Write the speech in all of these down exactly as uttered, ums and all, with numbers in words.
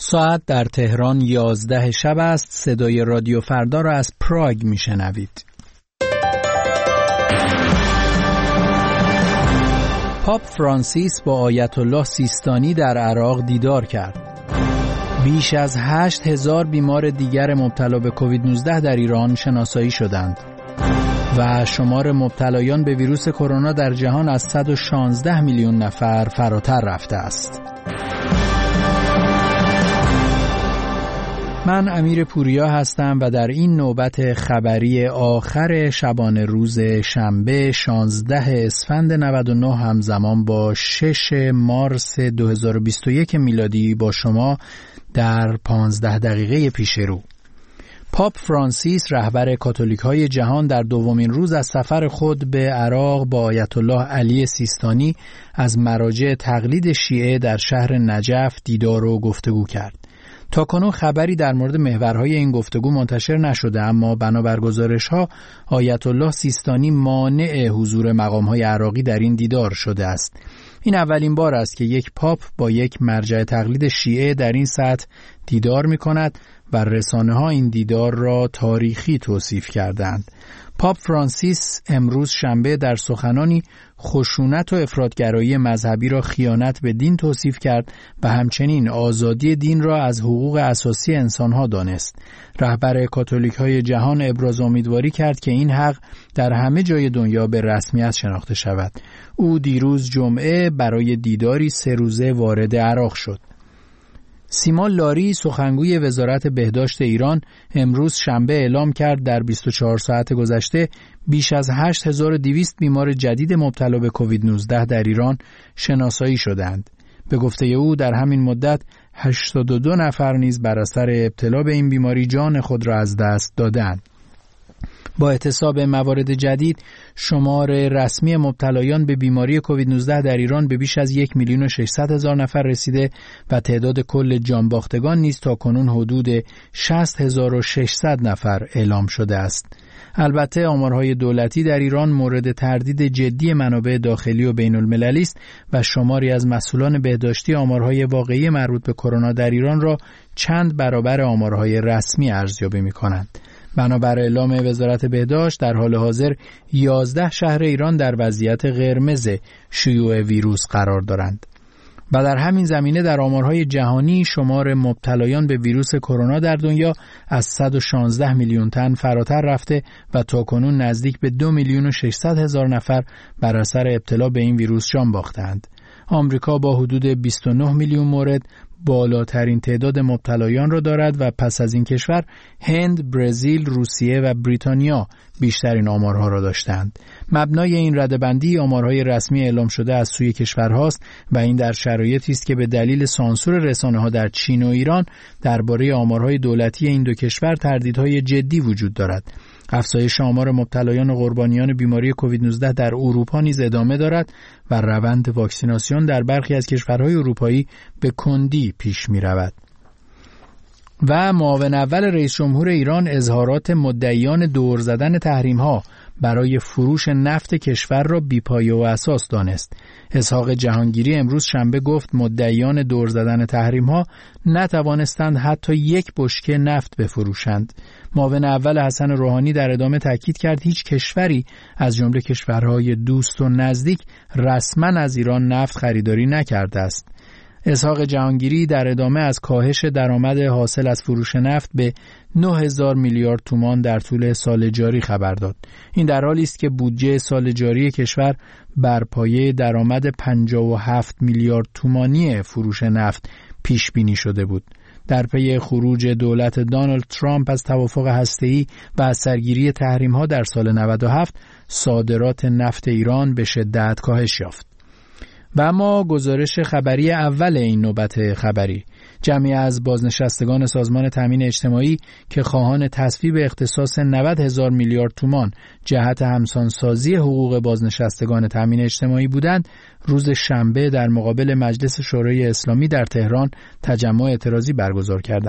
ساعت در تهران یازده شب است. صدای رادیو فردا را از پراگ میشنوید. پاپ فرانسیس با آیت الله سیستانی در عراق دیدار کرد. بیش از هشت هزار بیمار دیگر مبتلا به کووید نوزده در ایران شناسایی شدند و شمار مبتلایان به ویروس کرونا در جهان از صد و شانزده میلیون نفر فراتر رفته است. من امیر پوریا هستم و در این نوبت خبری آخر شبانه روز شنبه شانزده اسفند نود و نه همزمان با شش مارس دو هزار و بیست و یک میلادی با شما در پانزده دقیقه پیش رو. پاپ فرانسیس رهبر کاتولیک‌های جهان در دومین روز از سفر خود به عراق با آیت الله علی سیستانی از مراجع تقلید شیعه در شهر نجف دیدار و گفتگو کرد. تاکنون خبری در مورد محورهای این گفتگو منتشر نشده، اما بنابر گزارش‌ها آیت الله سیستانی مانع حضور مقام‌های عراقی در این دیدار شده است. این اولین بار است که یک پاپ با یک مرجع تقلید شیعه در این سطح دیدار می‌کند و رسانه‌ها این دیدار را تاریخی توصیف کردند. پاپ فرانسیس امروز شنبه در سخنانی خشونت و افراطگرایی مذهبی را خیانت به دین توصیف کرد و همچنین آزادی دین را از حقوق اساسی انسانها دانست. رهبر کاتولیک‌های جهان ابراز امیدواری کرد که این حق در همه جای دنیا به رسمیت شناخته شود. او دیروز جمعه برای دیداری سه روزه وارد عراق شد. سیما لاری سخنگوی وزارت بهداشت ایران امروز شنبه اعلام کرد در بیست و چهار ساعت گذشته بیش از هشت هزار و دویست بیمار جدید مبتلا به کووید نوزده در ایران شناسایی شدند. به گفته او در همین مدت هشتاد و دو نفر نیز بر اثر ابتلا به این بیماری جان خود را از دست دادند. با احتساب موارد جدید شمار رسمی مبتلایان به بیماری کووید نوزده در ایران به بیش از یک میلیون و ششصد هزار نفر رسیده و تعداد کل جانباختگان نیز تا کنون حدود شصت هزار و ششصد نفر اعلام شده است. البته آمارهای دولتی در ایران مورد تردید جدی منابع داخلی و بین المللی است و شماری از مسئولان بهداشتی آمارهای واقعی مربوط به کرونا در ایران را چند برابر آمارهای رسمی ارزیابی می‌کنند. بنابر اعلام وزارت بهداشت در حال حاضر یازده شهر ایران در وضعیت قرمز شیوع ویروس قرار دارند. و در همین زمینه در آمارهای جهانی شمار مبتلایان به ویروس کرونا در دنیا از صد و شانزده میلیون تن فراتر رفته و تاکنون نزدیک به دو میلیون و ششصد هزار نفر بر اثر ابتلا به این ویروس جان باختند. آمریکا با حدود بیست و نه میلیون مورد بالاترین تعداد مبتلایان را دارد و پس از این کشور هند، برزیل، روسیه و بریتانیا بیشترین آمارها را داشتند. مبنای این رده‌بندی آمارهای رسمی اعلام شده از سوی کشورهاست و این در شرایطی است که به دلیل سانسور رسانه‌ها در چین و ایران درباره آمارهای دولتی این دو کشور تردیدهای جدی وجود دارد. افزایش آمار مبتلایان و قربانیان بیماری کووید نوزده در اروپا نیز ادامه دارد و روند واکسیناسیون در برخی از کشورهای اروپایی به کندی پیش می رود. و معاون اول رئیس جمهور ایران اظهارات مدعیان دور زدن تحریم‌ها برای فروش نفت کشور را بی‌پایه و اساس دانست. اسحاق جهانگیری امروز شنبه گفت مدعیان دور زدن تحریم‌ها نتوانستند حتی یک بشکه نفت بفروشند. معاون اول حسن روحانی در ادامه تاکید کرد هیچ کشوری از جمله کشورهای دوست و نزدیک رسما از ایران نفت خریداری نکرده است. اسحاق جهانگیری در ادامه از کاهش درآمد حاصل از فروش نفت به نه هزار میلیارد تومان در طول سال جاری خبر داد. این در حالی است که بودجه سال جاری کشور بر پایه درآمد پنجاه و هفت میلیارد تومانی فروش نفت پیش بینی شده بود. در پی خروج دولت دونالد ترامپ از توافق هسته‌ای و از سرگیری تحریم‌ها در سال نود و هفت صادرات نفت ایران به شدت کاهش یافت. و اما گزارش خبری اول این نوبت خبری: جمعی از بازنشستگان سازمان تامین اجتماعی که خواهان تصویب اختصاص نود هزار میلیارد تومان جهت همسانسازی حقوق بازنشستگان تامین اجتماعی بودند، روز شنبه در مقابل مجلس شورای اسلامی در تهران تجمع اعتراضی برگزار کردند.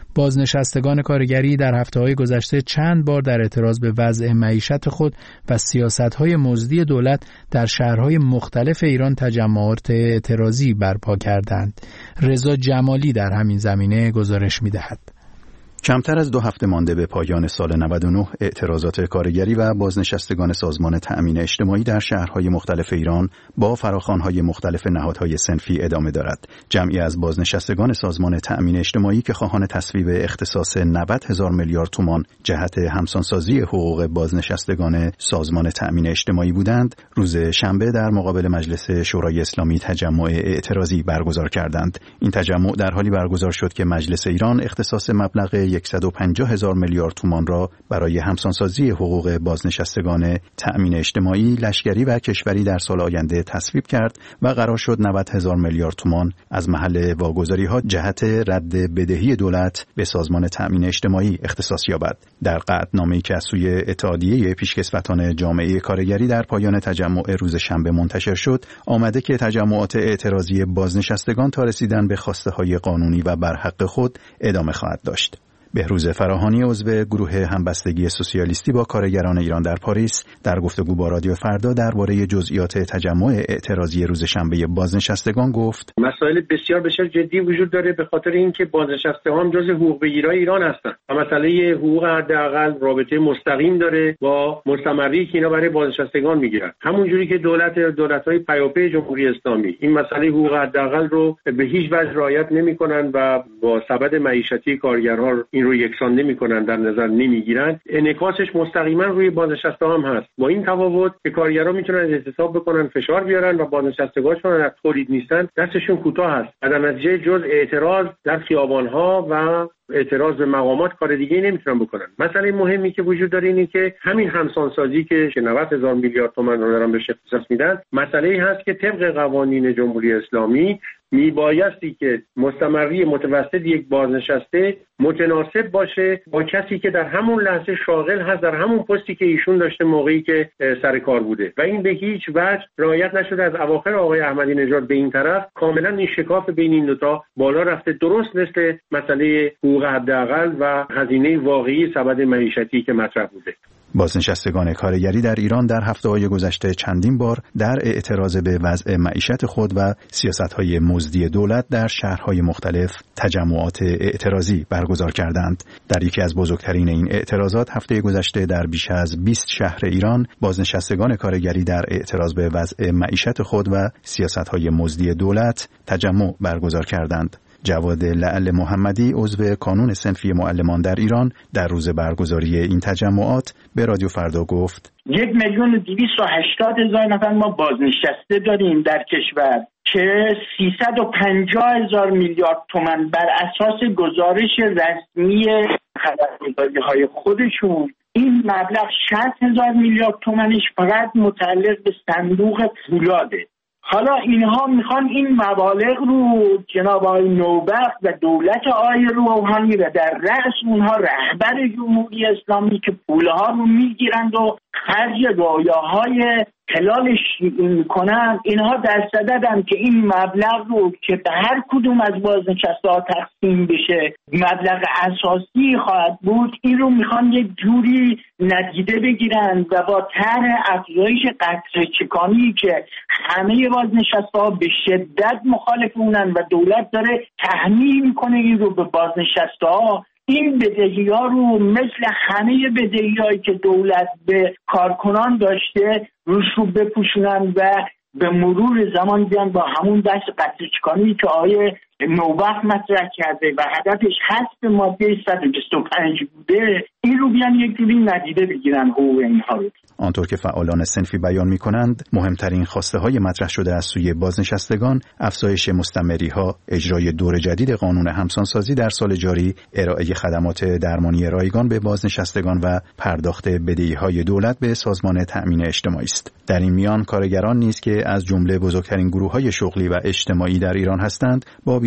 بازنشستگان کارگری در هفته‌های گذشته چند بار در اعتراض به وضع معیشت خود و سیاست‌های مزدی دولت در شهرهای مختلف ایران تجمعات اعتراضی برپا کردند. رضا جمالی در همین زمینه گزارش می‌دهد. کمتر از دو هفته مانده به پایان سال نود و نه، اعتراضات کارگری و بازنشستگان سازمان تأمین اجتماعی در شهرهای مختلف ایران با فراخوان‌های مختلف نهادهای صنفی ادامه دارد. جمعی از بازنشستگان سازمان تأمین اجتماعی که خواهان تصویب اختصاص نود هزار میلیارد تومان جهت همسانسازی حقوق بازنشستگان سازمان تأمین اجتماعی بودند، روز شنبه در مقابل مجلس شورای اسلامی تجمع اعتراضی برگزار کردند. این تجمع در حالی برگزار شد که مجلس ایران اختصاص مبلغ صد و پنجاه هزار میلیارد تومان را برای همسانسازی حقوق بازنشستگان تأمین اجتماعی، لشکری و کشوری در سال آینده تصویب کرد و قرار شد نود هزار میلیارد تومان از محل واگذاری‌ها جهت رد بدهی دولت به سازمان تأمین اجتماعی اختصاص یابد. در قطعنامه‌ای که از سوی اتحادیه پیشکسوتان جامعه کارگری در پایان تجمع روز شنبه منتشر شد، آمده که تجمعات اعتراضی بازنشستگان تا رسیدن به خواسته‌های قانونی و برحق خود ادامه خواهد داشت. بهروز فراهانی عضو گروه همبستگی سوسیالیستی با کارگران ایران در پاریس در گفتگو با رادیو فردا درباره جزئیات تجمع اعتراضی روز شنبه بازنشستگان گفت: مسائل بسیار بسیار جدی وجود داره به خاطر اینکه بازنشستگان جزء حقوق بگیرای ایران هستند و مسئله حقوق حداقل رابطه مستقیم داره با مستمری که اینا برای بازنشستگان میگیرن. همون جوری که دولت دولت‌های پیاپی جمهوری اسلامی این مسئله حقوق حداقل رو به هیچ وجه رعایت نمی‌کنن و با سبد معیشتی کارگرها این رو یکسان نمی‌کنن، در نظر نمیگیرن، انعکاسش مستقیما روی بازنشستگان هم هست. با این تفاوت که کارگرها میتونن اعتصاب بکنن، فشار بیارن و بازنشستگانشون از تولید نیستن دستشون کوتاه هست. در نتیجه جز اعتراض در خیابان‌ها و اعتراض به مقامات کار دیگه نمیتونن بکنن. مسئله مهمی که وجود داره اینه که همین همسانسازی که نود هزار میلیارد تومان رو دارن بهش اختصاص میدن، مسئله هست که طبق قوانین جمهوری اسلامی میبایستی که مستمری متوسط یک بازنشسته متناسب باشه با کسی که در همون لحظه شاغل هست در همون پستی که ایشون داشته موقعی که سر کار بوده و این به هیچ وجه رعایت نشده. از اواخر آقای احمدی نژاد به این طرف کاملا این شکاف بین این دو تا بالا رفته، درست مثل مسئله حقوق حداقل و هزینه واقعی سبد معیشتی که مطرح بوده. بازنشستگان کارگری در ایران در هفته‌های گذشته چندین بار در اعتراض به وضع معیشت خود و سیاست‌های مزدی دولت در شهرهای مختلف تجمعات اعتراضی برگزار کردند. در یکی از بزرگترین این اعتراضات هفته گذشته در بیش از بیست شهر ایران بازنشستگان کارگری در اعتراض به وضع معیشت خود و سیاست‌های مزدی دولت تجمع برگزار کردند. جواد لعل محمدی عضو کانون صنفی معلمان در ایران در روز برگزاری این تجمعات به رادیو فردا گفت: یک میلیون و دویست و هشتاد هزار نفر ما بازنشسته داریم در کشور که سیصد و پنجاه هزار میلیارد تومان بر اساس گزارش رسمی خبرگزاری‌های خودشون این مبلغ شصت هزار میلیارد تومانش فقط متعلق به صندوق پولاده. حالا اینها میخوان این مبالغ رو جناب آقای نوبخت و دولت آقای روحانی و در رأس اونها رهبر جمهوری اسلامی که پولها رو میگیرند و خرج رویاهای هلال شیعی میکنن، اینها در صددن که این مبلغ رو که به هر کدوم از بازنشسته‌ها تقسیم بشه مبلغ اساسی خواهد بود، این رو میخوان یک جوری ندیده بگیرن و با طرح افزایش قطره چکانی که همه بازنشسته‌ها به شدت مخالف اونن و دولت داره تحمیل میکنه این رو به بازنشسته‌ها، این بدهی‌ها رو مثل همه بدهی‌هایی که دولت به کارکنان داشته روش رو بپوشونن و به مرور زمان بیان با همون بحث قطره‌چکانی که آقای نوبخت مطرح کرده و هدفش حذف ماده صد و بیست و پنج بوده، این رو بیان یک جوری ندیده بگیرن حقوق اینها رو. آنطور که فعالان صنفی بیان می‌کنند، مهمترین خواسته های مطرح شده از سوی بازنشستگان افزایش مستمری‌ها، اجرای دور جدید قانون همسانسازی در سال جاری، ارائه خدمات درمانی رایگان به بازنشستگان و پرداخت بدهی‌های دولت به سازمان تأمین اجتماعی است. در این میان کارگران نیز که از جمله بزرگترین گروه‌های شغلی و اجتماعی در ایران هستند، با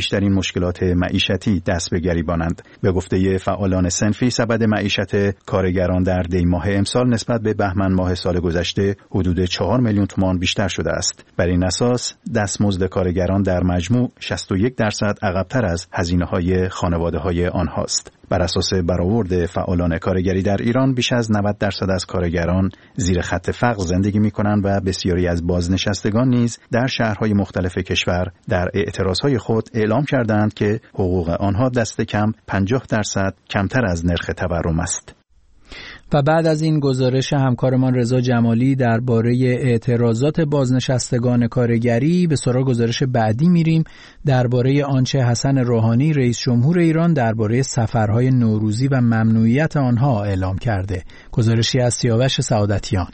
بیشترین مشکلات معیشتی دست به گریبانند. به گفته فعالان صنفی، سبد معیشت کارگران در دی ماه امسال نسبت به بهمن ماه سال گذشته حدود چهار میلیون تومان بیشتر شده است. بر این اساس دستمزد کارگران در مجموع شصت و یک درصد عقب‌تر از هزینه‌های خانواده‌های آنهاست. بر اساس برآورد فعالان کارگری در ایران، بیش از نود درصد از کارگران زیر خط فقر زندگی می‌کنند و بسیاری از بازنشستگان نیز در شهرهای مختلف کشور در اعتراضهای خود اعلام کردند که حقوق آنها دست کم پنجاه درصد کمتر از نرخ تورم است. و بعد از این گزارش همکارمان رضا جمالی درباره اعتراضات بازنشستگان کارگری، به سراغ گزارش بعدی میریم درباره آنچه حسن روحانی رئیس جمهور ایران درباره سفرهای نوروزی و ممنوعیت آنها اعلام کرده. گزارشی از سیاوش سعادتیان.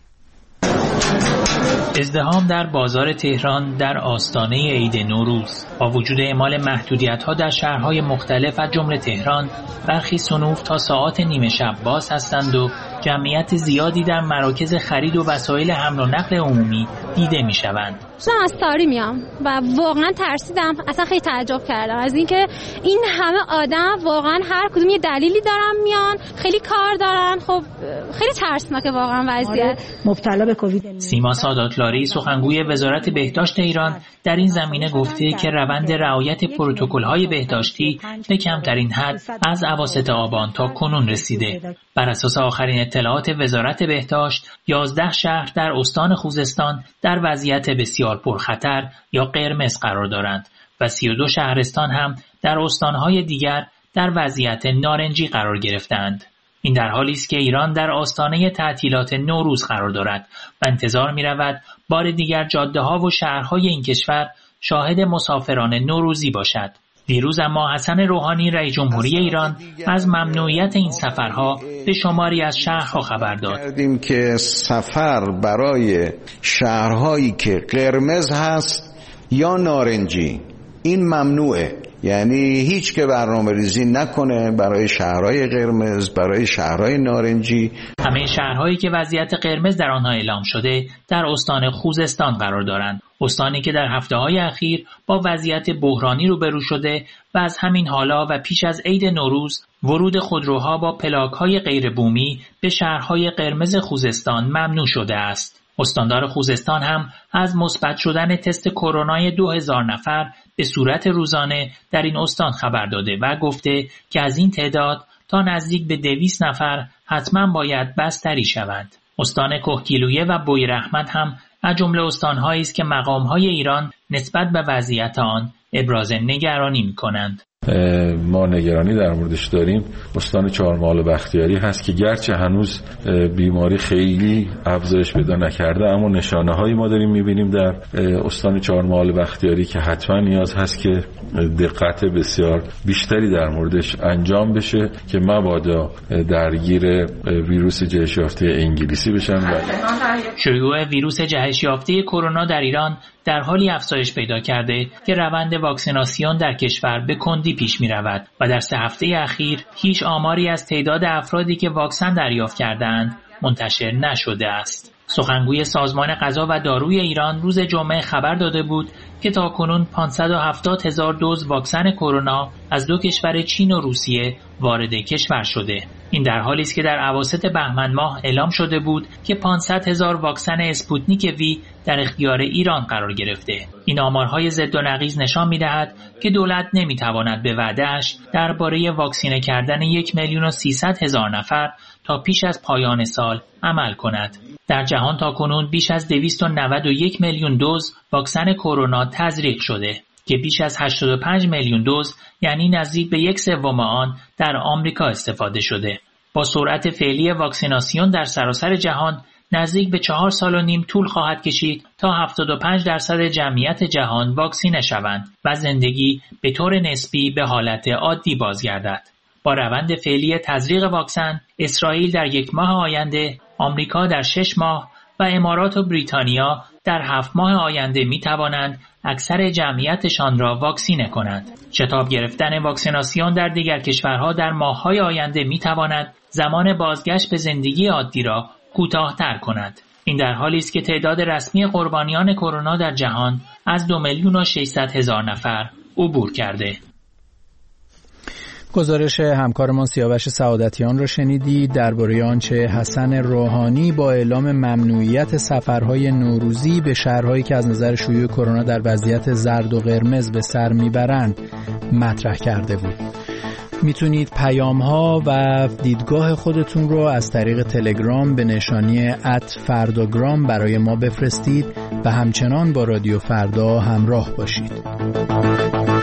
ازدحام در بازار تهران در آستانه عید نوروز. با وجود اعمال محدودیت‌ها در شهرهای مختلف از جمله تهران، برخی صنوف تا ساعات نیمه شب باز هستند و جمعیت زیادی در مراکز خرید و وسایل حمل و نقل عمومی دیده می‌شوند. من از تاری میام و واقعا ترسیدم، اصلا خیلی تعجب کردم از اینکه این همه آدم واقعا هر کدوم یه دلیلی دارن میان، خیلی کار دارن. خب خیلی ترسناکه واقعا وضعیت. مبتلا به کووید. سیما ساداتلاری سخنگوی وزارت بهداشت ایران در این زمینه گفته که روند رعایت پروتکل‌های بهداشتی به کمترین حد از اواسط آبان تا کنون رسیده. بر اساس آخرین اطلاعات وزارت بهداشت، یازده شهر در استان خوزستان در وضعیت بسیار پرخطر یا قرمز قرار دارند و سی و دو شهرستان هم در استانهای دیگر در وضعیت نارنجی قرار گرفتند. این در حالی است که ایران در آستانه تعطیلات نوروز قرار دارد و انتظار می رود بار دیگر جاده ها و شهرهای این کشور شاهد مسافران نوروزی باشد. دیروز اما حسن روحانی رئیس جمهوری ایران از ممنوعیت این سفرها به شماری از شهرها خبر داد. کردیم که سفر برای شهرهایی که قرمز هست یا نارنجی این ممنوعه، یعنی هیچ که برنامه ریزی نکنه برای شهرهای قرمز، برای شهرهای نارنجی. همه شهرهایی که وضعیت قرمز در آنها اعلام شده در استان خوزستان قرار دارند، استانی که در هفته‌های اخیر با وضعیت بحرانی روبرو شده و از همین حالا و پیش از عید نوروز ورود خودروها با پلاک‌های غیر بومی به شهرهای قرمز خوزستان ممنوع شده است. استاندار خوزستان هم از مثبت شدن تست کرونای دو هزار نفر به صورت روزانه در این استان خبر داده و گفته که از این تعداد تا نزدیک به دویست نفر حتما باید بستری شوند. استان کهگیلویه و بویراحمد هم از جمله استان‌هایی است که مقام‌های ایران نسبت به وضعیت آن ابراز نگرانی می‌کنند. ما نگرانی در موردش داریم استان چهارمحال بختیاری هست که گرچه هنوز بیماری خیلی افزایش پیدا نکرده، اما نشانه‌هایی ما داریم می‌بینیم در استان چهارمحال بختیاری که حتما نیاز هست که دقت بسیار بیشتری در موردش انجام بشه که مبادا درگیر ویروس جهش یافته انگلیسی بشن. و شیوع ویروس جهش یافته کرونا در ایران در حالی افزایش پیدا کرده که روند واکسیناسیون در کشور به کندی پیش می رود و در سه هفته اخیر هیچ آماری از تعداد افرادی که واکسن دریافت کردند منتشر نشده است. سخنگوی سازمان غذا و داروی ایران روز جمعه خبر داده بود که تاکنون پانصد و هفتاد هزار دوز واکسن کرونا از دو کشور چین و روسیه وارد کشور شده. این در حالی است که در اواسط بهمن ماه اعلام شده بود که پانصد هزار واکسن اسپوتنیک وی در اختیار ایران قرار گرفته. این آمارهای ضد و نقیض نشان می‌دهد که دولت نمی‌تواند به وعده‌اش درباره واکسینه کردن یک میلیون و سیصد هزار نفر تا پیش از پایان سال عمل کند. در جهان تاکنون بیش از دویست و نود و یک میلیون دوز واکسن کرونا تزریق شده که بیش از هشتاد و پنج میلیون دوز، یعنی نزدیک به یک سوم آن، در آمریکا استفاده شده. با سرعت فعلی واکسیناسیون در سراسر جهان نزدیک به چهار سال و نیم طول خواهد کشید تا هفتاد و پنج درصد جمعیت جهان واکسینه شوند و زندگی به طور نسبی به حالت عادی بازگردد. با روند فعلی تزریق واکسن، اسرائیل در یک ماه آینده، آمریکا در شش ماه و امارات و بریتانیا در هفت ماه آینده می توانند اکثر جمعیتشان را واکسینه کنند. شتاب گرفتن واکسیناسیون در دیگر کشورها در ماه‌های آینده می تواند زمان بازگشت به زندگی عادی را کوتاه‌تر کند. این در حالی است که تعداد رسمی قربانیان کرونا در جهان از دو میلیون و ششصد هزار نفر عبور کرده. گزارش همکارمان سیاوش سعادتیان را شنیدید درباره آنچه حسن روحانی با اعلام ممنوعیت سفرهای نوروزی به شهرهایی که از نظر شیوع کرونا در وضعیت زرد و قرمز به سر میبرند مطرح کرده بود. میتونید پیام‌ها و دیدگاه خودتون رو از طریق تلگرام به نشانی ات فرداگرام برای ما بفرستید و همچنان با رادیو فردا همراه باشید.